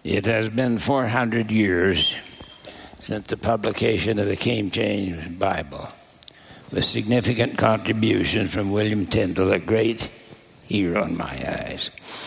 It has been 400 years since the publication of the King James Bible, with significant contributions from William Tyndale, a great hero in my eyes.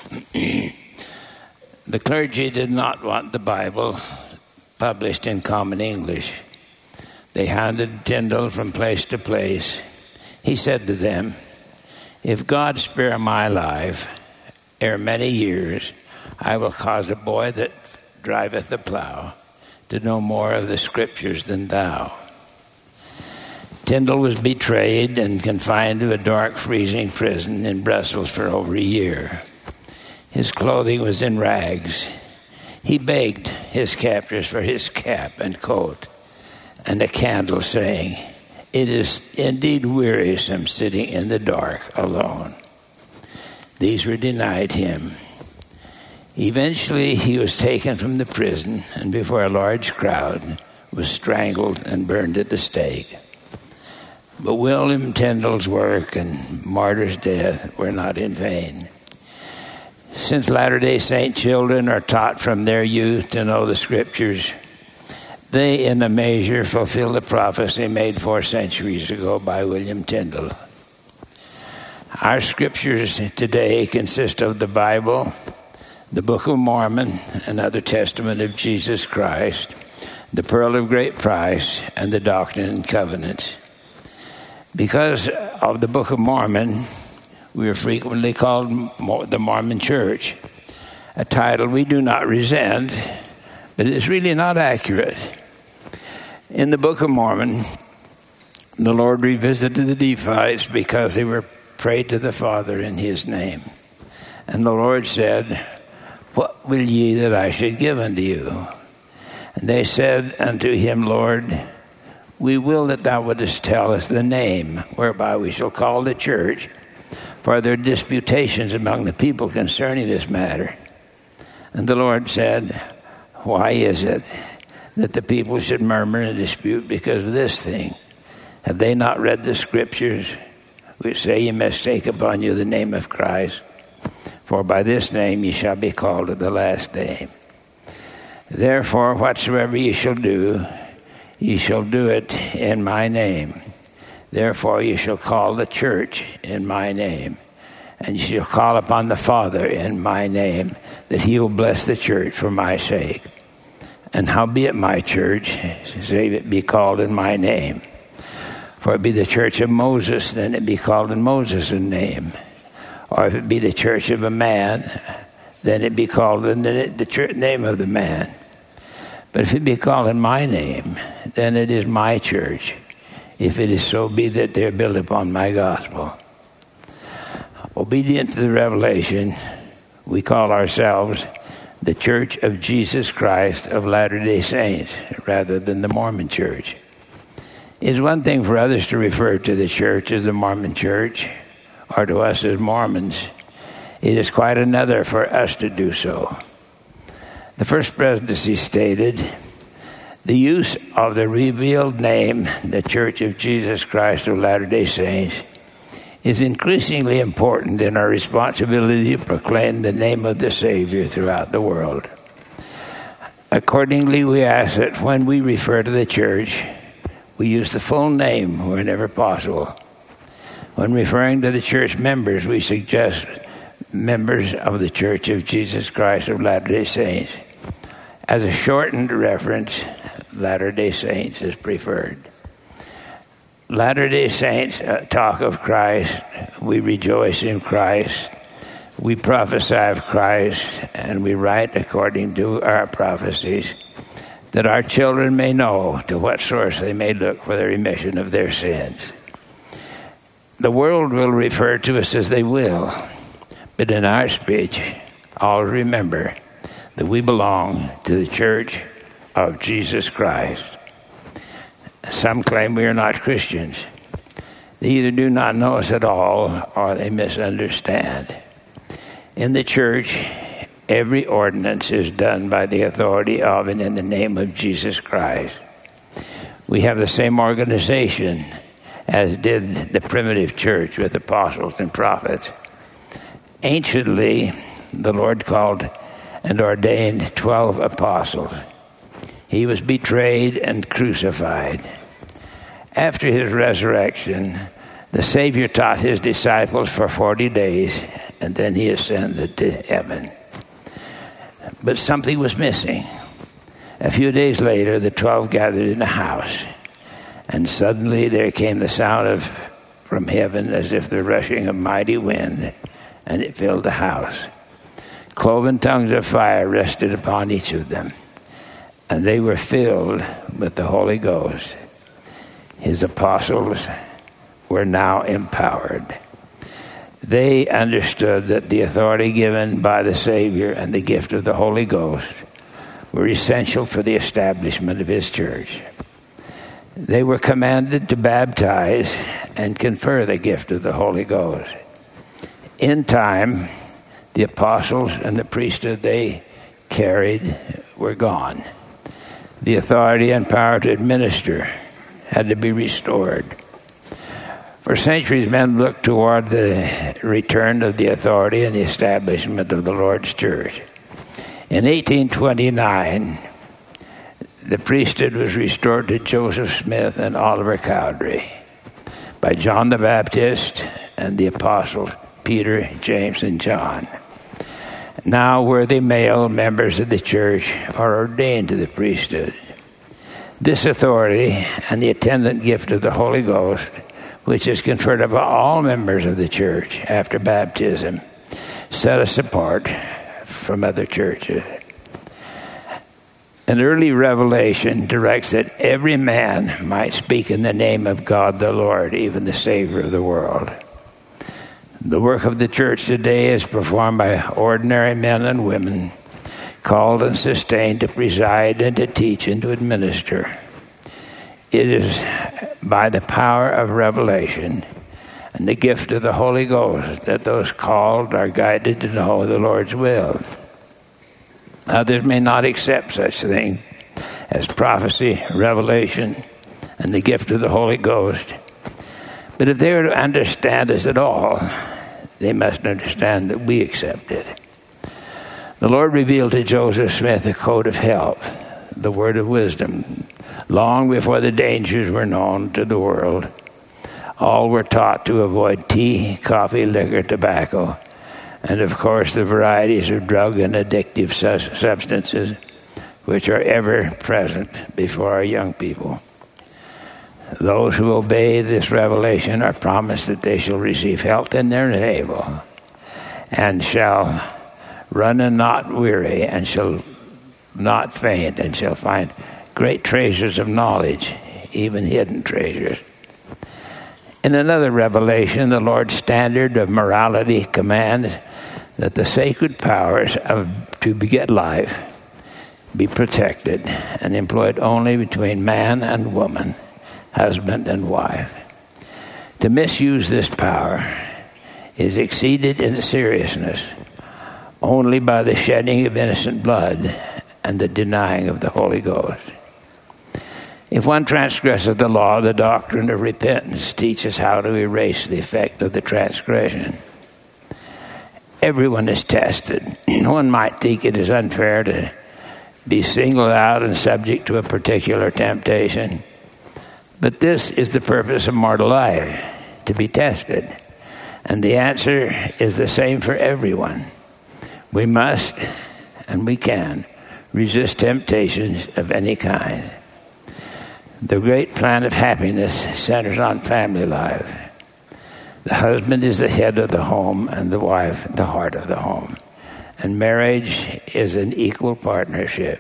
The clergy did not want the Bible published in common English. They hounded Tyndale from place to place. He said to them, "If God spare my life, ere many years, I will cause a boy that driveth the plough to know more of the Scriptures than thou." Tyndale was betrayed and confined to a dark, freezing prison in Brussels for over a year. His clothing was in rags. He begged his captors for his cap and coat and a candle, saying, "It is indeed wearisome sitting in the dark alone." These were denied him. Eventually, he was taken from the prison and before a large crowd was strangled and burned at the stake. But William Tyndale's work and martyr's death were not in vain. Since Latter-day Saint children are taught from their youth to know the Scriptures, they in a measure fulfill the prophecy made 4 centuries ago by William Tyndale. Our Scriptures today consist of the Bible, the Book of Mormon, another testament of Jesus Christ, the Pearl of Great Price, and the Doctrine and Covenants. Because of the Book of Mormon, we are frequently called the Mormon Church, a title we do not resent, but it is really not accurate. In the Book of Mormon, the Lord revisited the Nephites because they were prayed to the Father in his name. And the Lord said, "What will ye that I should give unto you?" And they said unto him, "Lord, we will that thou wouldest tell us the name whereby we shall call the church, for there are disputations among the people concerning this matter." And the Lord said, "Why is it that the people should murmur and dispute because of this thing? Have they not read the Scriptures, which say, ye must take upon you the name of Christ? For by this name ye shall be called at the last day. Therefore, whatsoever ye shall do, ye shall do it in my name. Therefore ye shall call the church in my name, and ye shall call upon the Father in my name, that he will bless the church for my sake. And howbeit my church, save it be called in my name. For it be the church of Moses, then it be called in Moses' name. Or if it be the church of a man, then it be called in the name of the man. But if it be called in my name, then it is my church, if it is so be that they are built upon my gospel." Obedient to the revelation, we call ourselves the Church of Jesus Christ of Latter-day Saints, rather than the Mormon Church. It is one thing for others to refer to the church as the Mormon Church, or to us as Mormons. It is quite another for us to do so. The First Presidency stated, "The use of the revealed name, the Church of Jesus Christ of Latter-day Saints, is increasingly important in our responsibility to proclaim the name of the Savior throughout the world. Accordingly, we ask that when we refer to the church, we use the full name whenever possible. When referring to the church members, we suggest members of the Church of Jesus Christ of Latter-day Saints. As a shortened reference, Latter-day Saints is preferred. Latter-day Saints talk of Christ. We rejoice in Christ. We prophesy of Christ, and we write according to our prophecies, that our children may know to what source they may look for the remission of their sins. The world will refer to us as they will, but in our speech, always remember that we belong to the Church of Jesus Christ. Some claim we are not Christians. They either do not know us at all, or they misunderstand. In the church, every ordinance is done by the authority of and in the name of Jesus Christ. We have the same organization as did the primitive church with apostles and prophets. Anciently, the Lord called and ordained 12 apostles. He was betrayed and crucified. After his resurrection, the Savior taught his disciples for 40 days, and then he ascended to heaven. But something was missing. A few days later, the 12 gathered in a house, and suddenly there came the sound from heaven as if the rushing of mighty wind, and it filled the house. Cloven tongues of fire rested upon each of them, and they were filled with the Holy Ghost. His apostles were now empowered. They understood that the authority given by the Savior and the gift of the Holy Ghost were essential for the establishment of his church. They were commanded to baptize and confer the gift of the Holy Ghost. In time, the apostles and the priesthood they carried were gone. The authority and power to administer had to be restored. For centuries, men looked toward the return of the authority and the establishment of the Lord's church. In 1829, the priesthood was restored to Joseph Smith and Oliver Cowdery by John the Baptist and the apostles Peter, James, and John. Now worthy male members of the church are ordained to the priesthood. This authority and the attendant gift of the Holy Ghost, which is conferred upon all members of the church after baptism, set us apart from other churches. An early revelation directs that every man might speak in the name of God the Lord, even the Savior of the world. The work of the church today is performed by ordinary men and women, called and sustained to preside and to teach and to administer. It is by the power of revelation and the gift of the Holy Ghost that those called are guided to know the Lord's will. Others may not accept such things as prophecy, revelation, and the gift of the Holy Ghost. But if they are to understand us at all, they must understand that we accept it. The Lord revealed to Joseph Smith the code of health, the word of wisdom, long before the dangers were known to the world. All were taught to avoid tea, coffee, liquor, tobacco, and of course the varieties of drug and addictive substances which are ever present before our young people. Those who obey this revelation are promised that they shall receive health in their navel, and shall run and not weary, and shall not faint, and shall find great treasures of knowledge, even hidden treasures. In another revelation, the Lord's standard of morality commands that the sacred powers to beget life be protected and employed only between man and woman, husband and wife. To misuse this power is exceeded in seriousness only by the shedding of innocent blood and the denying of the Holy Ghost. If one transgresses the law, the doctrine of repentance teaches how to erase the effect of the transgression. Everyone is tested. One might think it is unfair to be singled out and subject to a particular temptation. But this is the purpose of mortal life, to be tested. And the answer is the same for everyone. We must, and we can, resist temptations of any kind. The great plan of happiness centers on family life. The husband is the head of the home and the wife the heart of the home. And marriage is an equal partnership.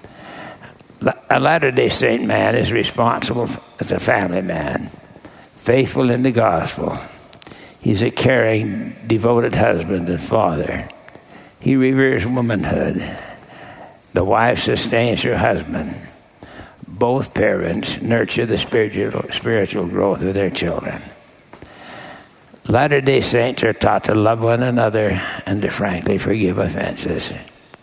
A Latter-day Saint man is responsible as a family man, faithful in the gospel. He's a caring, devoted husband and father. He reveres womanhood. The wife sustains her husband. Both parents nurture the spiritual growth of their children. Latter-day Saints are taught to love one another and to frankly forgive offenses.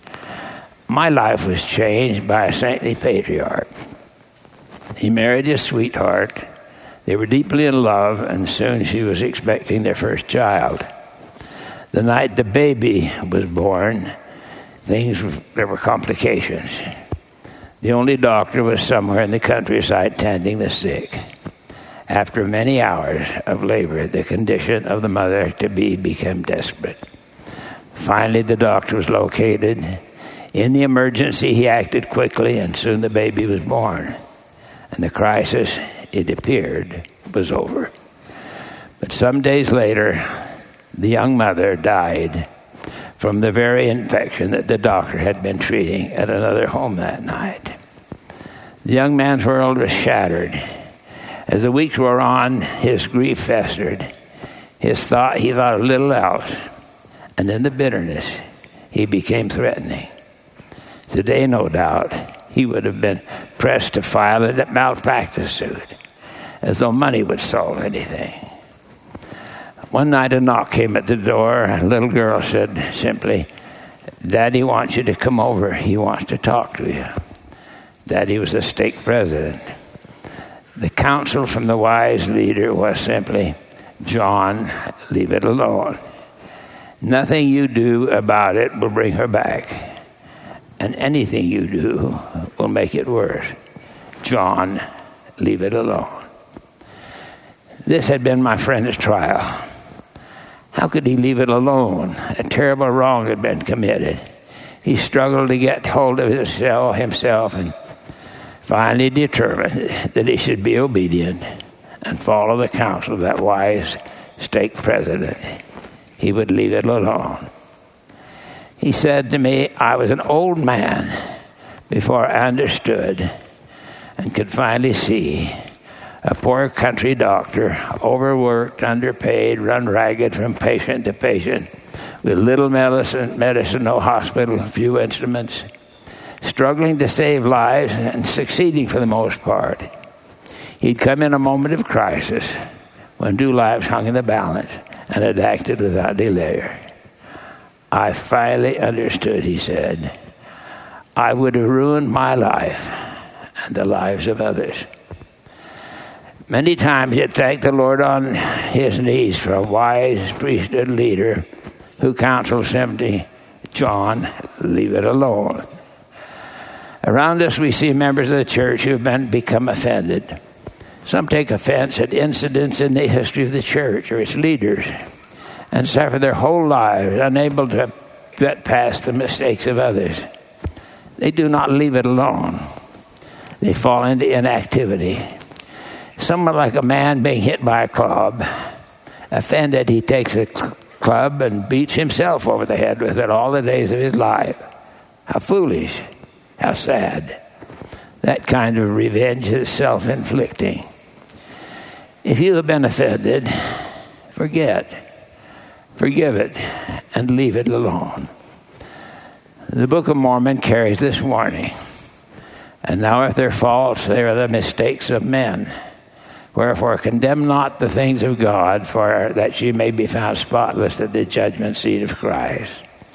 My life was changed by a saintly patriarch. He married his sweetheart. They were deeply in love, and soon she was expecting their first child. The night the baby was born, there were complications. The only doctor was somewhere in the countryside tending the sick. After many hours of labor, the condition of the mother-to-be became desperate. Finally, the doctor was located. In the emergency, he acted quickly, and soon the baby was born. And the crisis, it appeared, was over. But some days later, the young mother died from the very infection that the doctor had been treating at another home that night. The young man's world was shattered. As the weeks wore on, his grief festered. He thought of little else. And in the bitterness, he became threatening. Today, no doubt, he would have been pressed to file a malpractice suit, as though money would solve anything. One night a knock came at the door. A little girl said simply, "Daddy wants you to come over. He wants to talk to you." Daddy was the stake president. The counsel from the wise leader was simply, "John, leave it alone. Nothing you do about it will bring her back, and anything you do will make it worse. John, leave it alone." This had been my friend's trial. How could he leave it alone? A terrible wrong had been committed. He struggled to get hold of himself and finally determined that he should be obedient and follow the counsel of that wise stake president. He would leave it alone. He said to me, I was an old man before I understood and could finally see a poor country doctor, overworked, underpaid, run ragged from patient to patient, with little medicine, no hospital, few instruments, struggling to save lives and succeeding for the most part. He'd come in a moment of crisis when 2 lives hung in the balance and had acted without delay. I finally understood, he said. I would have ruined my life and the lives of others. Many times he'd thank the Lord on his knees for a wise priesthood leader who counseled simply, John, leave it alone. Around us we see members of the church who have become offended. Some take offense at incidents in the history of the church or its leaders and suffer their whole lives unable to get past the mistakes of others. They do not leave it alone. They fall into inactivity. Someone like a man being hit by a club, offended, he takes a club and beats himself over the head with it all the days of his life. How foolish. How sad. That kind of revenge is self-inflicting. If you have been offended, forgive it, and leave it alone. The Book of Mormon carries this warning. And now if they're false, they are the mistakes of men. Wherefore condemn not the things of God, for that ye may be found spotless at the judgment seat of Christ.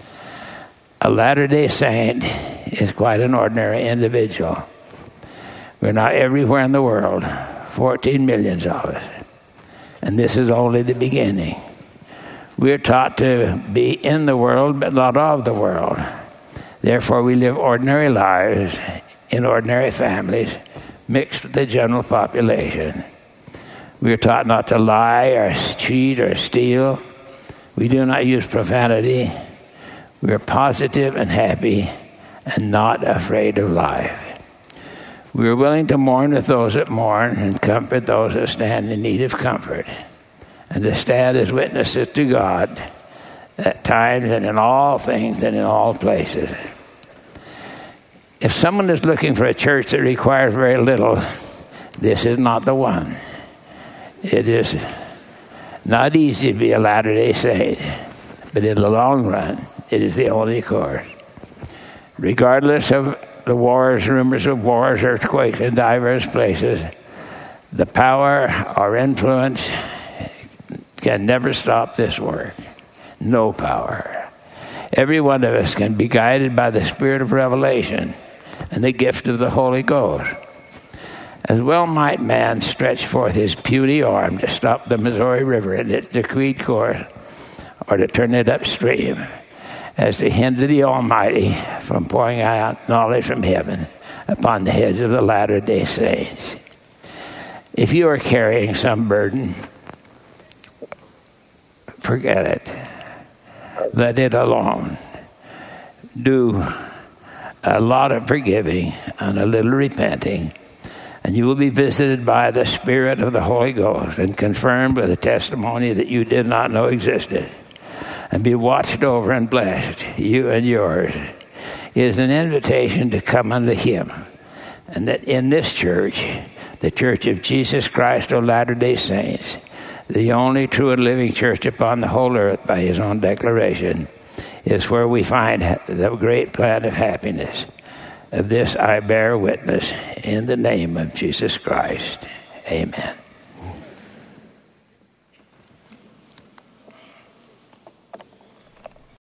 A Latter-day Saint is quite an ordinary individual. We're not everywhere in the world, 14 million of us. And this is only the beginning. We're taught to be in the world, but not of the world. Therefore, we live ordinary lives in ordinary families, mixed with the general population. We are taught not to lie or cheat or steal. We do not use profanity. We are positive and happy and not afraid of life. We are willing to mourn with those that mourn and comfort those that stand in need of comfort, and to stand as witnesses to God at times and in all things and in all places. If someone is looking for a church that requires very little, this is not the one. It is not easy to be a Latter-day Saint, but in the long run, it is the only course. Regardless of the wars, rumors of wars, earthquakes in diverse places, the power or influence can never stop this work. No power. Every one of us can be guided by the Spirit of revelation and the gift of the Holy Ghost. As well might man stretch forth his puny arm to stop the Missouri River in its decreed course or to turn it upstream. as to hinder the Almighty from pouring out knowledge from heaven upon the heads of the latter-day saints. If you are carrying some burden, forget it. Let it alone. Do a lot of forgiving and a little repenting, and you will be visited by the Spirit of the Holy Ghost and confirmed with a testimony that you did not know existed, and be watched over and blessed, you and yours. It is an invitation to come unto Him, and that in this church, the Church of Jesus Christ of Latter-day Saints, the only true and living church upon the whole earth by His own declaration, is where we find the great plan of happiness. Of this I bear witness in the name of Jesus Christ. Amen.